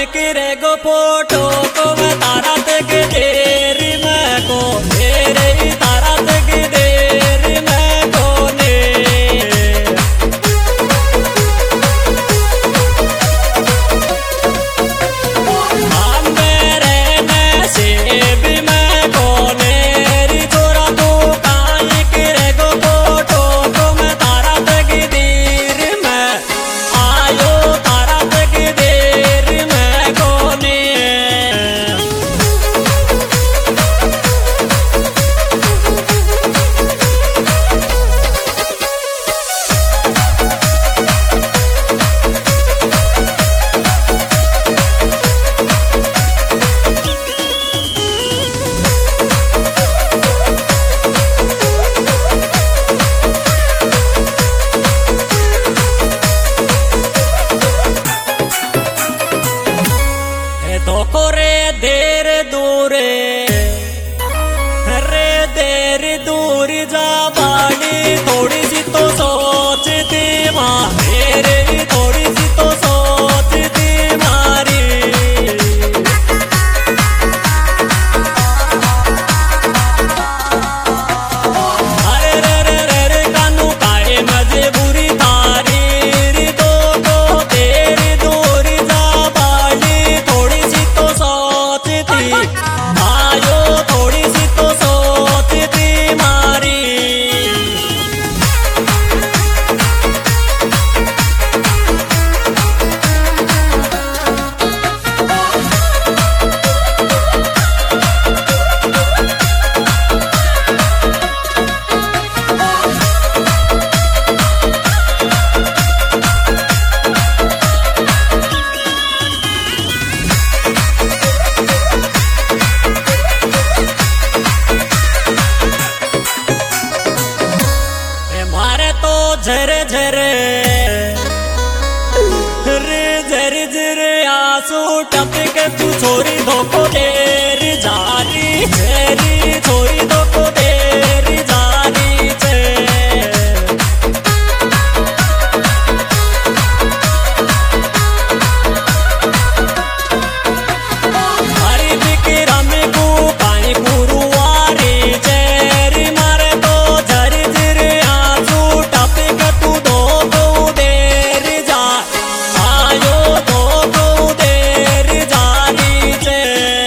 करे गो फोटो को मैं तारा तक देरी मैं को तेरे तारा तक देरी मैं को ने हम मेरे में से भी मैं को नेरी छोरा तू काहे करे गो फोटो को मैं तारा तक देरी मैं आयो तारा तक देरी मैं को ने तो करे देर दूरे रे देर दूर जा बाड़ी थोड़ी सी तो सोचती माँ मेरे थोड़ी सी तो सोचती मारी अरे रे रे रे रे कानू काए मजबूरी थारी री तो तेरी दूर जा बाड़ी थोड़ी सी तो सोचती आयो थोड़ी सी तो सोचती मारी मारे तो झरे झरे रे झरे झरे आंसू टपके तू छोरी धोको देर जारी तेरी छोरी धोको देर जारी छे हरी बिकरा में को पानी पुरुवारी चेरी मारे तो झरे झरे आंसू टपके तू धोको देर जा आयो धोको देर जारी छे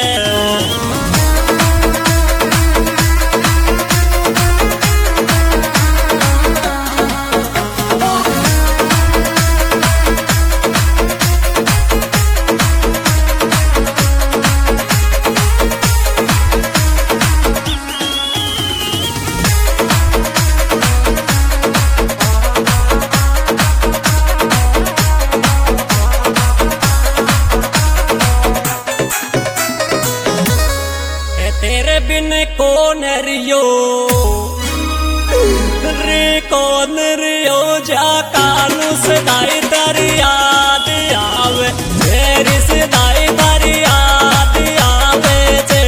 तेरे बिन कौन रियो रे कौन रियो जा कानू सदाई तारी याद आवे तेरी सदाई तारी याद आवे छे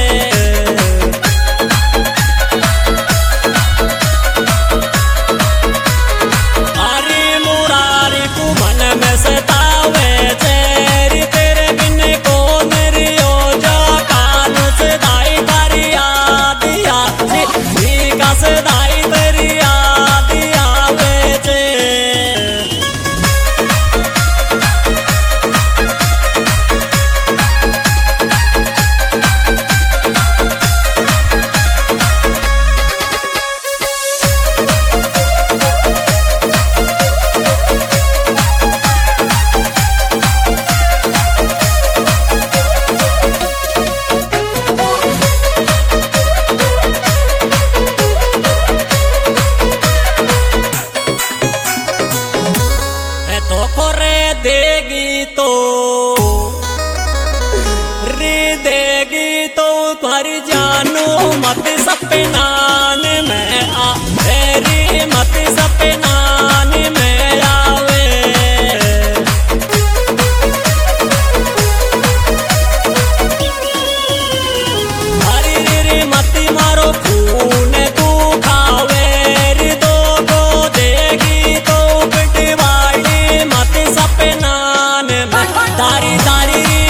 हरी मुरारी को मन में सतावे तेरी तेरे बिन कौन रियो जा कानू सदाई तारी याद आवे का सदाई तारी याद आवे छे तो करे देगी तो रे देगी तो तुम्हारी जानो मत सपनान में आ तेरी मत सपनान में आवे हरी रे मत मारो खून तू खावे रे दो को देगी तो पिटवाड़ी मत सपनान में तारी तारी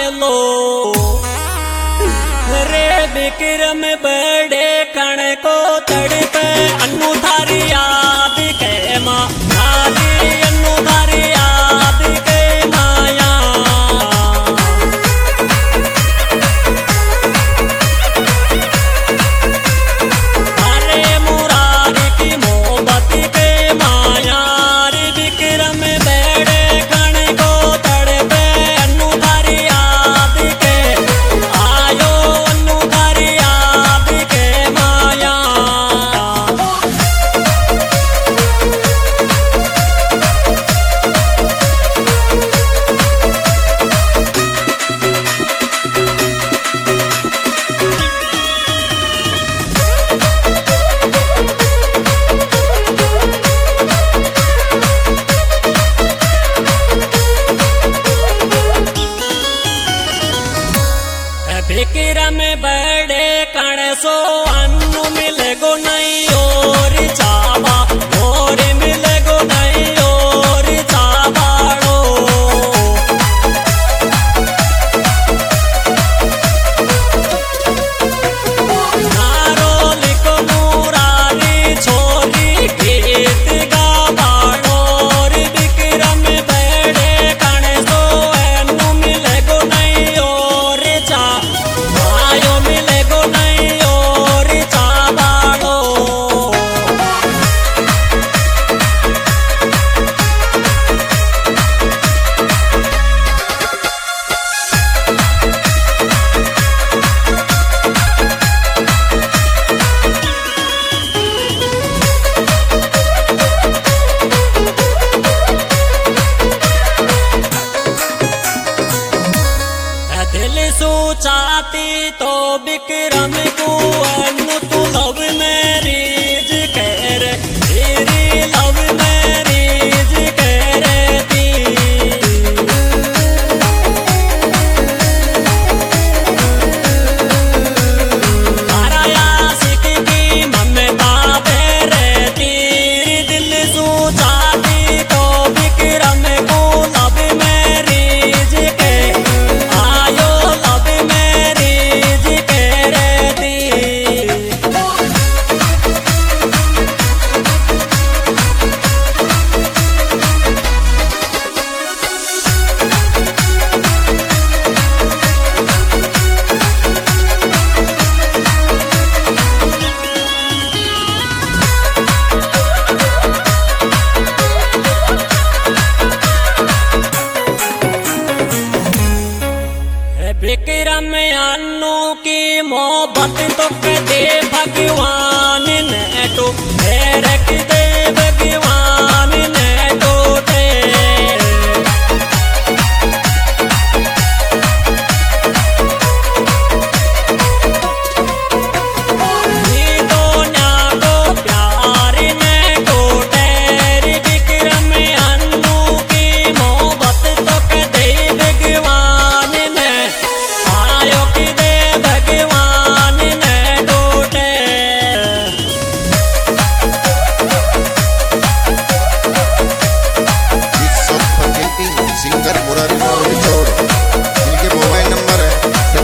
लो रे विक्रम बड़े कण को तड़पे अन्नू थारी याद के माँ अन्नू थारी याद के माया अरे मुरारी की मोहब्बत के माया रे विक्रम बड़े कण को तड़पे अन्नू थारी याद के आयो अन्नू थारी याद के माया विक्रम बड़े कण सो अन्नू मिलेगो नहीं और चावा और मिलेगो नहीं और चावाड़ो नारो लिखो मुरारी छोरी गीत गावाड़ो रे विक्रम बड़े कण सो अन्नू मिलेगो नहीं और आयो मिलेगो नहीं और चावाड़ो दिल सोचाती तो विक्रम को अन्नू तू लव मैरिज कर तेरी लव मैरिज करती ताराया सिख की ममता पे रहती दिल सोचाती तो विक्रम को लव मैरिज के आयो लव मैरिज करती विक्रम अन्नू की मोहब्बत तो दे भगवान ने तो रख दे भगवान ने टोटे दोनिया को प्यार ने टोटे विक्रम अन्नू की मोहब्बत तो दे भगवान ने आयो कि दे भगवान ने टोटे सिंगर मुरारी चौड़ इनके मोबाइल नंबर है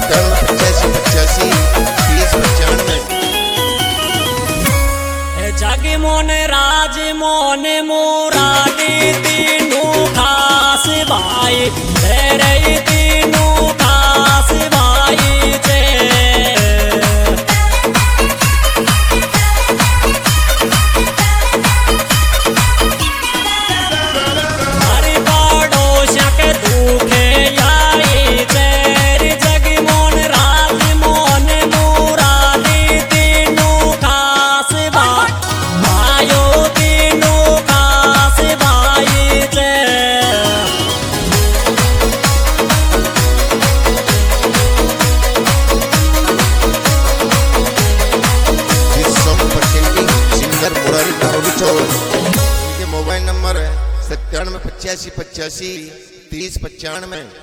5785853095। जग मोन राज मोन मुरारी तीनों खास भाई तेरे तीनों खास भाई थे हरि पड़ोस के दुखे आई तेरे जग मोन राज मोन मुरारी तीनों खास भाइयो तीनों खास भाई थे सिंगर मुरारी चौड़ इनके मोबाइल नंबर है 9785853095।